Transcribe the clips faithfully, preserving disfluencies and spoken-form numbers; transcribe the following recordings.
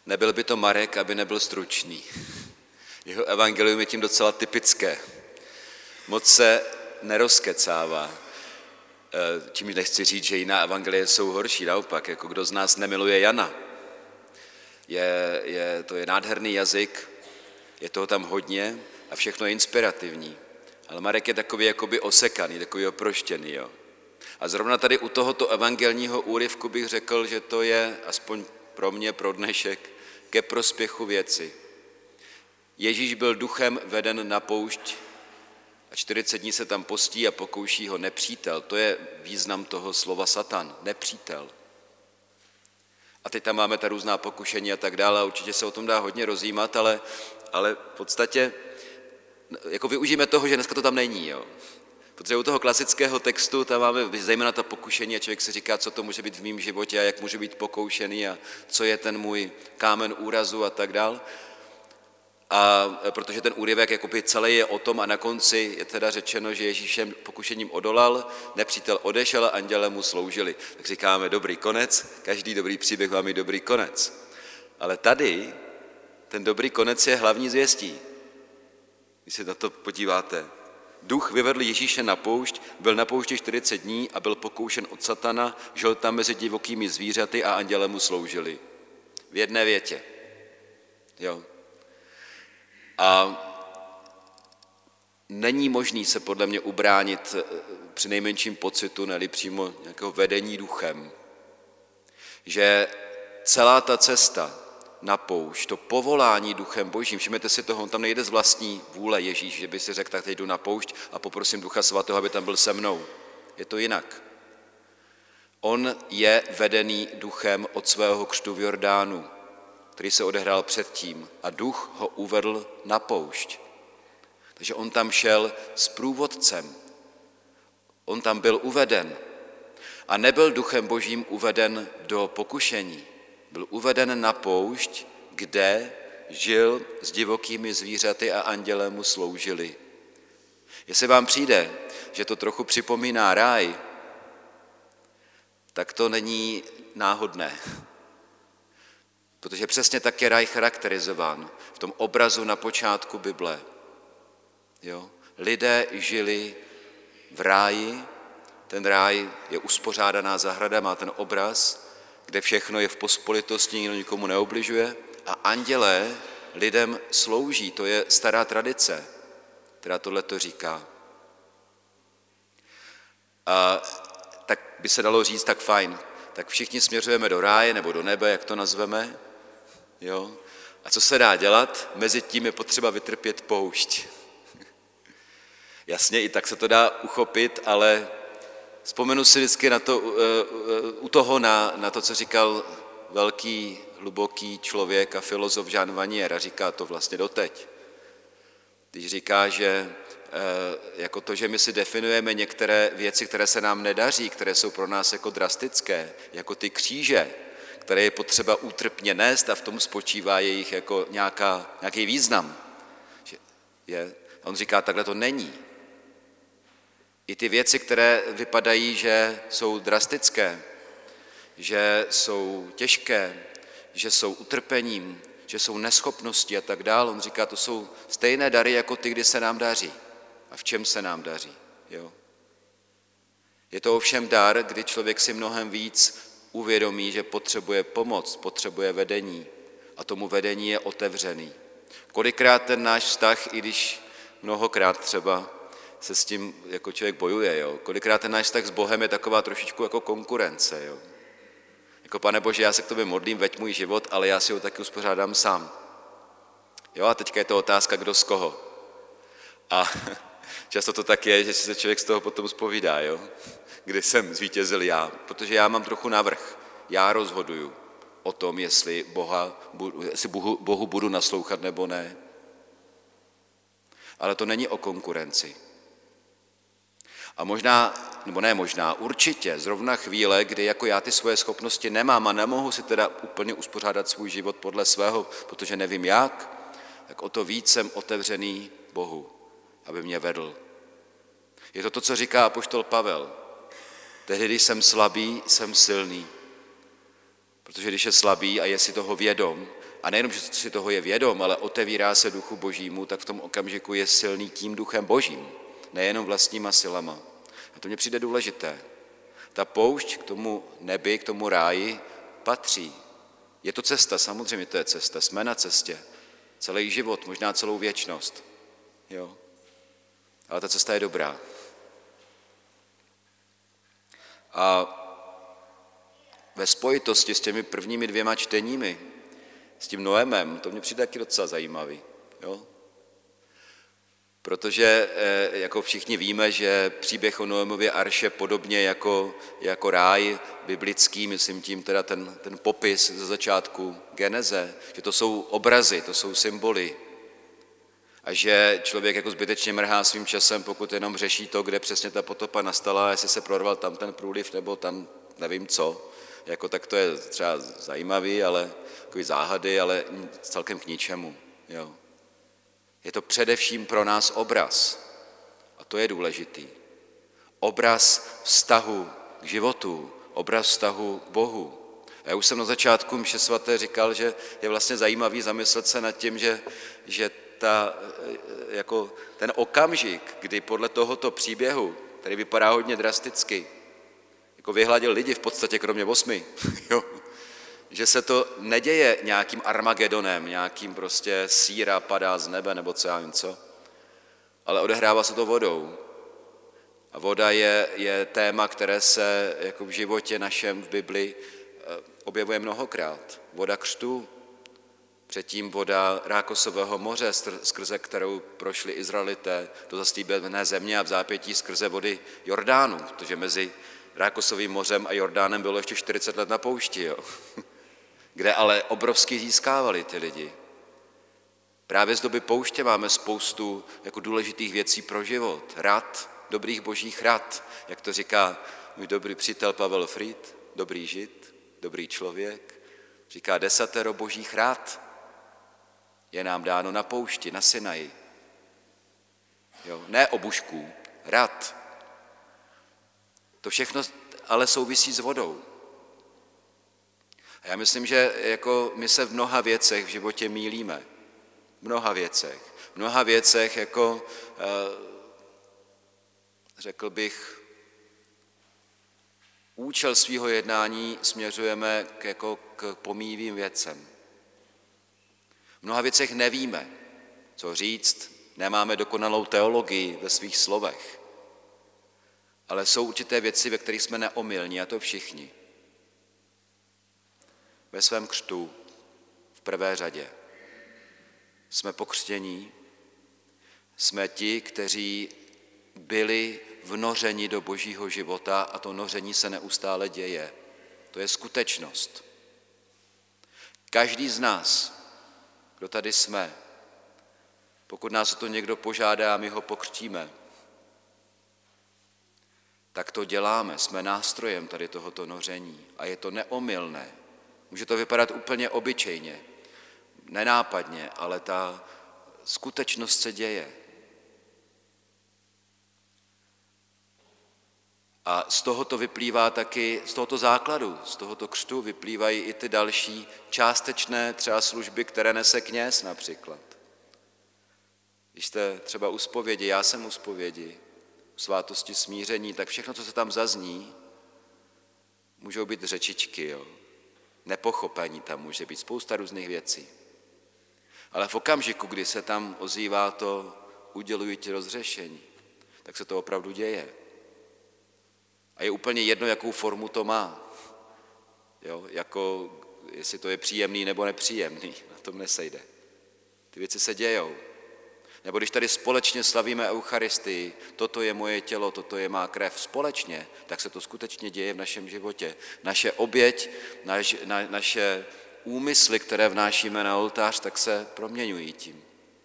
Nebyl by to Marek, aby nebyl stručný. Jeho evangelium je tím docela typické. Moc se nerozkecává. Tím nechci říct, že jiná evangelie jsou horší, naopak, jako kdo z nás nemiluje Jana. Je, je, to je nádherný jazyk, je toho tam hodně a všechno je inspirativní. Ale Marek je takový jakoby osekaný, takový oproštěný. Jo. A zrovna tady u tohoto evangelního úryvku bych řekl, že to je, aspoň pro mě, pro dnešek, ke prospěchu věci. Ježíš byl duchem veden na poušť a čtyřicet dní se tam postí a pokouší ho nepřítel. To je význam toho slova satan, nepřítel. A teď tam máme ta různá pokušení a tak dále, a určitě se o tom dá hodně rozjímat, ale, ale v podstatě jako využijeme toho, že dneska to tam není. Jo. Protože u toho klasického textu tam máme zejména ta pokušení a člověk si říká, co to může být v mém životě a jak může být pokoušený a co je ten můj kámen úrazu a tak dále. A protože ten úryvek jakoby celý je o tom a na konci je teda řečeno, že Ježíš všem pokušením odolal, nepřítel odešel a anděle mu sloužili. Tak říkáme dobrý konec, každý dobrý příběh má mít dobrý konec. Ale tady ten dobrý konec je hlavní zvěstí. Když se na to podíváte. Duch vyvedl Ježíše na poušť, byl na poušti čtyřicet dní a byl pokoušen od satana, žil tam mezi divokými zvířaty a anděle mu sloužili. V jedné větě. Jo. A není možný se podle mě ubránit při nejmenším pocitu, ne-li přímo nějakého vedení duchem, že celá ta cesta na poušť, to povolání duchem božím, všimněte si toho, on tam nejde z vlastní vůle Ježíš, že by si řekl, tak teď jdu na poušť a poprosím Ducha Svatého, aby tam byl se mnou. Je to jinak. On je vedený duchem od svého křtu v Jordánu, který se odehrál předtím a duch ho uvedl na poušť. Takže on tam šel s průvodcem. On tam byl uveden a nebyl duchem božím uveden do pokušení. Byl uveden na poušť, kde žil s divokými zvířaty a anděle mu sloužili. Jestli vám přijde, že to trochu připomíná ráj, tak to není náhodné. Protože přesně tak je ráj charakterizován v tom obrazu na počátku Bible. Jo? Lidé žili v ráji, ten ráj je uspořádaná zahrada, má ten obraz, kde všechno je v pospolitosti, nikdo nikomu neubližuje a andělé lidem slouží, to je stará tradice, která tohleto říká. A tak by se dalo říct, tak fajn, tak všichni směřujeme do ráje nebo do nebe, jak to nazveme, jo? A co se dá dělat? Mezi tím je potřeba vytrpět poušť. Jasně, i tak se to dá uchopit, ale vzpomenu si vždycky na to, u toho na, na to, co říkal velký, hluboký člověk a filozof Jean Vanier, a říká to vlastně doteď. Když říká, že jako to, že my si definujeme některé věci, které se nám nedaří, které jsou pro nás jako drastické, jako ty kříže, které je potřeba útrpně nést a v tom spočívá jejich jako nějaká, nějaký význam. Že je, a on říká, takhle to není. I ty věci, které vypadají, že jsou drastické, že jsou těžké, že jsou utrpením, že jsou neschopnosti a tak dále. On říká, to jsou stejné dary, jako ty, kdy se nám daří. A v čem se nám daří. Jo? Je to ovšem dar, kdy člověk si mnohem víc uvědomí, že potřebuje pomoc, potřebuje vedení. A tomu vedení je otevřený. Kolikrát ten náš vztah, i když mnohokrát třeba se s tím jako člověk bojuje, jo? Kolikrát ten náš vztah s Bohem je taková trošičku jako konkurence. Jo? Jako Pane Bože, já se k tobě modlím, veď můj život, ale já si ho taky uspořádám sám. Jo, a teďka je to otázka, kdo z koho. A často to tak je, že se člověk z toho potom zpovídá, jo? Kdy jsem zvítězil já, protože já mám trochu navrch. Já rozhoduju o tom, jestli, Boha, jestli Bohu, Bohu budu naslouchat nebo ne. Ale to není o konkurenci. A možná, nebo ne možná, určitě zrovna chvíle, kdy jako já ty svoje schopnosti nemám a nemohu si teda úplně uspořádat svůj život podle svého, protože nevím jak, tak o to víc jsem otevřený Bohu, aby mě vedl. Je to to, co říká apoštol Pavel. Tehdy, když jsem slabý, jsem silný. Protože když je slabý a je si toho vědom a nejenom, že si toho je vědom, ale otevírá se duchu božímu, tak v tom okamžiku je silný tím duchem božím, nejenom vlastníma silama. A to mně přijde důležité. Ta poušť k tomu nebi, k tomu ráji patří. Je to cesta, samozřejmě to je cesta, jsme na cestě. Celý život, možná celou věčnost. Jo. Ale ta cesta je dobrá. A ve spojitosti s těmi prvními dvěma čteními, s tím Noémem, to mě přijde taky docela zajímavý. Jo? Protože jako všichni víme, že příběh o Noémově arše podobně jako, jako ráj biblický, myslím tím teda ten, ten popis ze začátku Geneze, že to jsou obrazy, to jsou symboly. A že člověk jako zbytečně mrhá svým časem, pokud jenom řeší to, kde přesně ta potopa nastala, jestli se prorval tam ten průliv nebo tam nevím co. Jako tak to je třeba zajímavý, ale takový záhady, ale celkem k ničemu. Jo. Je to především pro nás obraz. A to je důležitý. Obraz vztahu k životu, obraz vztahu k Bohu. A já už jsem na začátku mše svaté říkal, že je vlastně zajímavý zamyslet se nad tím, že, že ta, jako ten okamžik, kdy podle tohoto příběhu, který vypadá hodně drasticky, jako vyhladil lidi v podstatě kromě osmi, jo, že se to neděje nějakým Armagedonem, nějakým prostě síra padá z nebe, nebo co já vím co, ale odehrává se to vodou. A voda je, je téma, které se jako v životě našem v Bibli objevuje mnohokrát. Voda křtu, předtím voda Rákosového moře, skrze kterou prošli Izraelité do zaslíbené země a v zápětí skrze vody Jordánu, protože mezi Rákosovým mořem a Jordánem bylo ještě čtyřicet let na poušti, jo. Kde ale obrovsky získávali ty lidi. Právě z doby pouště máme spoustu jako důležitých věcí pro život. Rad, dobrých božích rad, jak to říká můj dobrý přítel Pavel Fried, dobrý žid, dobrý člověk, říká desatero božích rad je nám dáno na poušti, na Sinaji. Jo, ne obušků, rad. To všechno ale souvisí s vodou. A já myslím, že jako my se v mnoha věcech v životě mýlíme. V mnoha věcech. V mnoha věcech, jako řekl bych, účel svého jednání směřujeme k, jako k pomíjivým věcem. V mnoha věcech nevíme, co říct, nemáme dokonalou teologii ve svých slovech. Ale jsou určité věci, ve kterých jsme neomylní, a to všichni. Ve svém křtu, v prvé řadě, jsme pokřtění, jsme ti, kteří byli vnořeni do božího života a to noření se neustále děje. To je skutečnost. Každý z nás, kdo tady jsme, pokud nás o to někdo požádá a my ho pokřtíme, tak to děláme, jsme nástrojem tady tohoto noření a je to neomylné. Může to vypadat úplně obyčejně, nenápadně, ale ta skutečnost se děje. A z tohoto vyplývá taky, z tohoto základu, z tohoto křtu vyplývají i ty další částečné třeba služby, které nese kněz například. Když jste třeba u zpovědi, já jsem u zpovědi, u svátosti smíření, tak všechno, co se tam zazní, můžou být řečičky, jo. Nepochopení tam může být, spousta různých věcí. Ale v okamžiku, kdy se tam ozývá to uděluji ti rozřešení, tak se to opravdu děje. A je úplně jedno, jakou formu to má. Jo, jako, jestli to je příjemný nebo nepříjemný, na tom nesejde. Ty věci se dějou. Nebo když tady společně slavíme Eucharistii, toto je moje tělo, toto je má krev společně, tak se to skutečně děje v našem životě. Naše oběť, naš, na, naše úmysly, které vnášíme na oltář, tak se proměňují tím.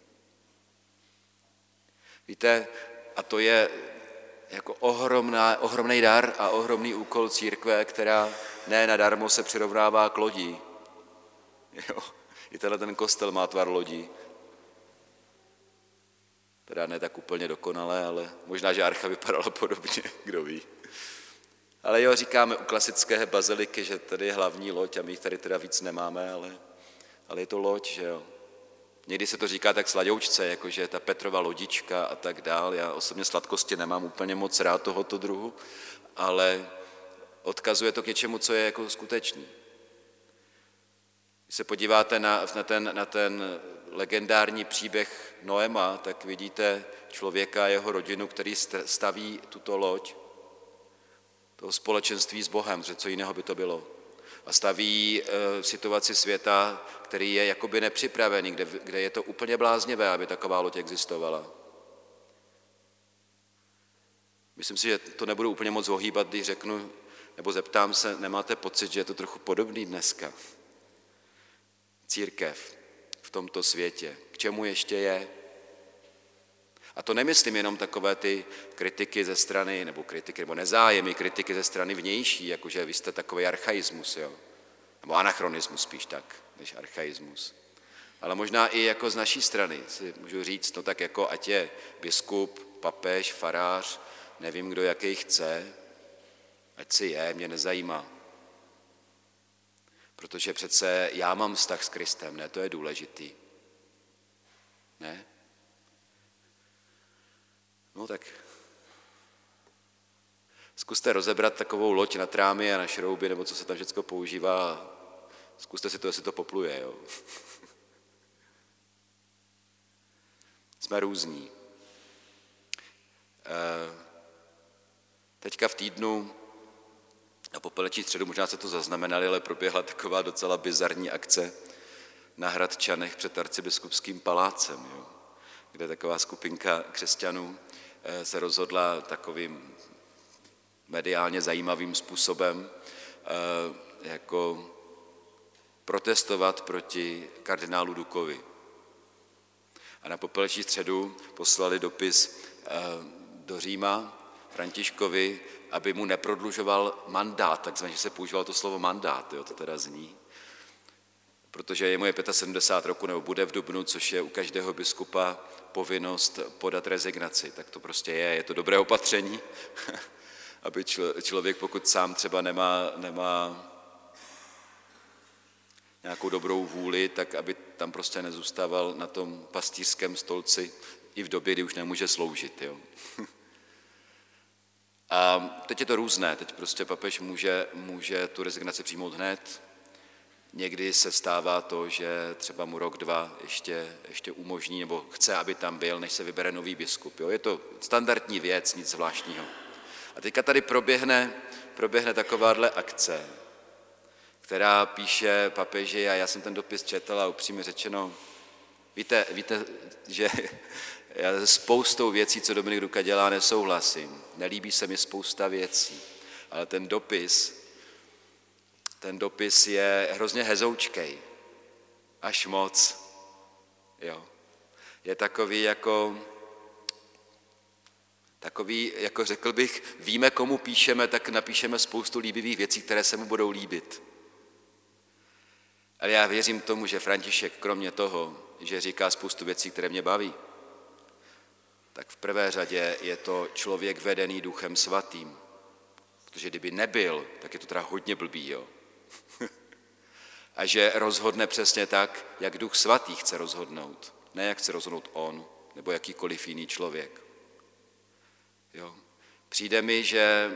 Víte, a to je jako ohromná, ohromný dar a ohromný úkol církve, která ne nadarmo se přirovnává k lodí. Jo, i tenhle ten kostel má tvar lodí. Teda ne tak úplně dokonale, ale možná, že archa vypadala podobně, kdo ví. Ale jo, říkáme u klasické baziliky, že tady je hlavní loď a my jich tady teda víc nemáme, ale, ale je to loď, že jo. Někdy se to říká tak sladoučce, jakože ta Petrova lodička a tak dál. Já osobně sladkosti nemám úplně moc rád tohoto druhu, ale odkazuje to k něčemu, co je jako skutečný. Když se podíváte na, na, ten, na ten legendární příběh Noema, tak vidíte člověka a jeho rodinu, který staví tuto loď, toho společenství s Bohem, že co jiného by to bylo. A staví e, situaci světa, který je jakoby nepřipravený, kde, kde je to úplně bláznivé, aby taková loď existovala. Myslím si, že to nebudu úplně moc ohýbat, když řeknu, nebo zeptám se, nemáte pocit, že je to trochu podobný dneska? Církev v tomto světě. K čemu ještě je? A to nemyslím jenom takové ty kritiky ze strany, nebo kritiky, nebo nezájemy, kritiky ze strany vnější, jakože vy jste takový archaismus, jo? Nebo anachronismus spíš tak, než archaismus. Ale možná i jako z naší strany si můžu říct, no tak jako ať je biskup, papež, farář, nevím, kdo jaký chce, ať si je, mě nezajímá. Protože přece já mám vztah s Kristem, ne, to je důležitý. Ne? No tak zkuste rozebrat takovou loď na trámy a na šrouby, nebo co se tam všechno používá a zkuste si to, jestli to popluje. Jo? Jsme různí. Teďka v týdnu na Popeleční středu, možná se to zaznamenali, ale proběhla taková docela bizarní akce na Hradčanech před arcibiskupským palácem, jo? Kde taková skupinka křesťanů se rozhodla takovým mediálně zajímavým způsobem jako protestovat proti kardinálu Dukovi. A na Popeleční středu poslali dopis do Říma Františkovi, aby mu neprodlužoval mandát, takzvaně, že se používalo to slovo mandát, jo, to teda zní, protože je mu je sedmdesát pět roku, nebo bude v dubnu, což je u každého biskupa povinnost podat rezignaci. Tak to prostě je, je to dobré opatření, aby člověk, pokud sám třeba nemá, nemá nějakou dobrou vůli, tak aby tam prostě nezůstával na tom pastýřském stolci i v době, kdy už nemůže sloužit. Jo. A teď je to různé, teď prostě papež může, může tu rezignaci přijmout hned. Někdy se stává to, že třeba mu rok, dva ještě, ještě umožní, nebo chce, aby tam byl, než se vybere nový biskup. Jo. Je to standardní věc, nic zvláštního. A teďka tady proběhne, proběhne takováhle akce, která píše papeži, a já jsem ten dopis četl a upřímně řečeno, víte, víte, že já se spoustou věcí, co Dominik Duka dělá, nesouhlasím. Nelíbí se mi spousta věcí, ale ten dopis, ten dopis je hrozně hezoučkej, až moc. Jo. Je takový jako, takový, jako řekl bych, víme, komu píšeme, tak napíšeme spoustu líbivých věcí, které se mu budou líbit. Ale já věřím tomu, že František, kromě toho, že říká spoustu věcí, které mě baví, tak v prvé řadě je to člověk vedený Duchem Svatým. Protože kdyby nebyl, tak je to teda hodně blbý, jo. A že rozhodne přesně tak, jak Duch Svatý chce rozhodnout. Ne jak chce rozhodnout on, nebo jakýkoliv jiný člověk. Jo. Přijde mi, že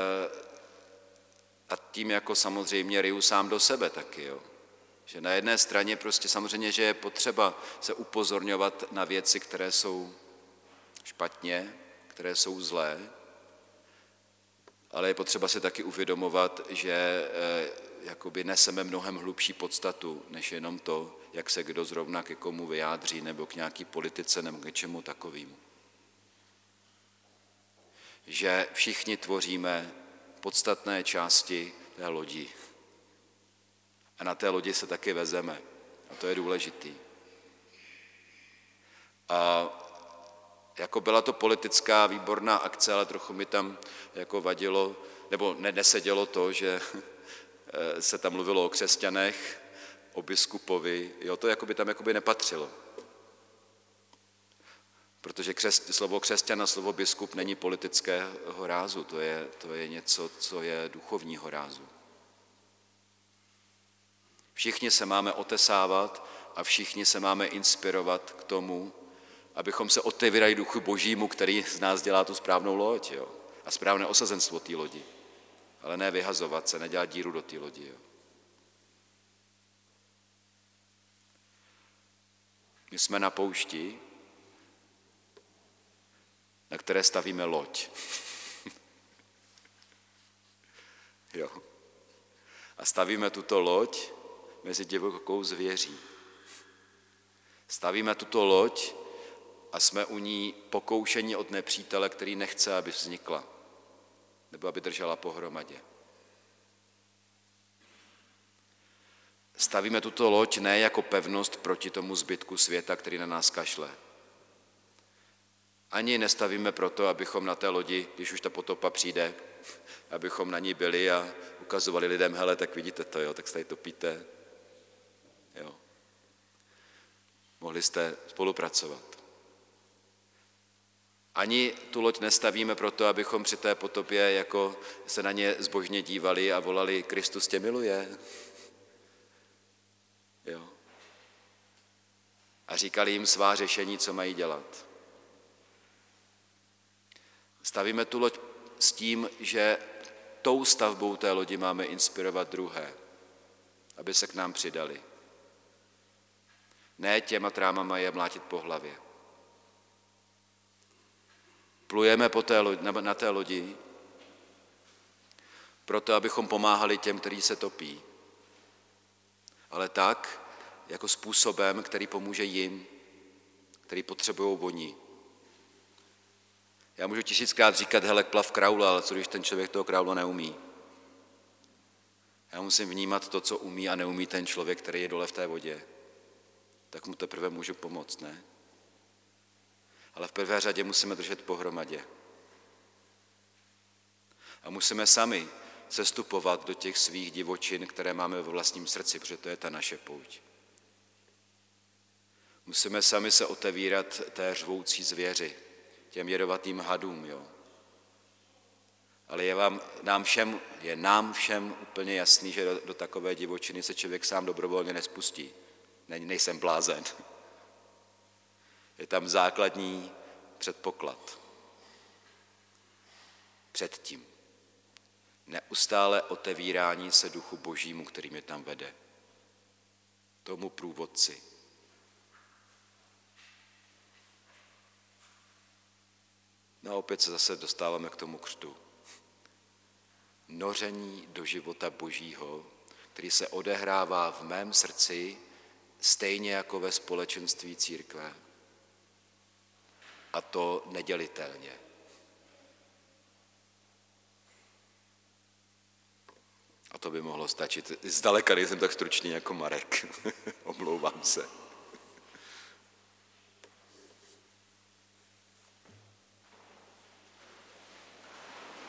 a tím jako samozřejmě ryju sám do sebe taky, jo. Že na jedné straně prostě samozřejmě, že je potřeba se upozorňovat na věci, které jsou špatně, které jsou zlé, ale je potřeba si taky uvědomovat, že eh, jakoby neseme mnohem hlubší podstatu, než jenom to, jak se kdo zrovna ke komu vyjádří, nebo k nějaký politice, nebo k čemu takovému. Že všichni tvoříme podstatné části té lodi. A na té lodi se taky vezeme. A to je důležitý. A jako byla to politická výborná akce, ale trochu mi tam jako vadilo, nebo ne, nesedělo to, že se tam mluvilo o křesťanech, o biskupovi, jo, to jakoby tam jakoby nepatřilo. Protože křes, slovo křesťan a slovo biskup není politického rázu, to je, to je něco, co je duchovního rázu. Všichni se máme otesávat a všichni se máme inspirovat k tomu, abychom se otevírali duchu Božímu, který z nás dělá tu správnou loď, jo? A správné osazenstvo té lodi. Ale ne vyhazovat se, nedělat díru do té lodi. Jo? My jsme na poušti, na které stavíme loď. Jo. A stavíme tuto loď mezi divokou zvěří. Stavíme tuto loď a jsme u ní pokoušeni od nepřítele, který nechce, aby vznikla, nebo aby držela pohromadě. Stavíme tuto loď ne jako pevnost proti tomu zbytku světa, který na nás kašle. Ani nestavíme proto, abychom na té lodi, když už ta potopa přijde, abychom na ní byli a ukazovali lidem, hele, tak vidíte to, jo, tak se tady topíte. Jo. Mohli jste spolupracovat. Ani tu loď nestavíme proto, abychom při té potopě jako se na ně zbožně dívali a volali, Kristus tě miluje. Jo. A říkali jim svá řešení, co mají dělat. Stavíme tu loď s tím, že tou stavbou té lodi máme inspirovat druhé, aby se k nám přidali. Ne těma trámama je mlátit po hlavě. Plujeme po té lodi, na té lodi proto, abychom pomáhali těm, kteří se topí. Ale tak, jako způsobem, který pomůže jim, který potřebují oni. Já můžu tisíckrát říkat, hele, plav kraula, ale co když ten člověk toho kraula neumí? Já musím vnímat to, co umí a neumí ten člověk, který je dole v té vodě. Tak mu teprve můžu pomoct, ne? Ale v prvé řadě musíme držet pohromadě. A musíme sami sestupovat do těch svých divočin, které máme ve vlastním srdci, protože to je ta naše pouť. Musíme sami se otevírat té řvoucí zvěři, těm jedovatým hadům, jo. Ale je, vám, nám všem, je nám všem úplně jasný, že do, do takové divočiny se člověk sám dobrovolně nespustí. Ne, nejsem blázen. Je tam základní předpoklad. Předtím. Neustále otevírání se duchu Božímu, který mě tam vede. Tomu průvodci. No a opět se zase dostáváme k tomu křtu. Noření do života Božího, který se odehrává v mém srdci, stejně jako ve společenství církve. A to nedělitelně. A to by mohlo stačit. Zdaleka nejsem tak stručný jako Marek. Omlouvám se.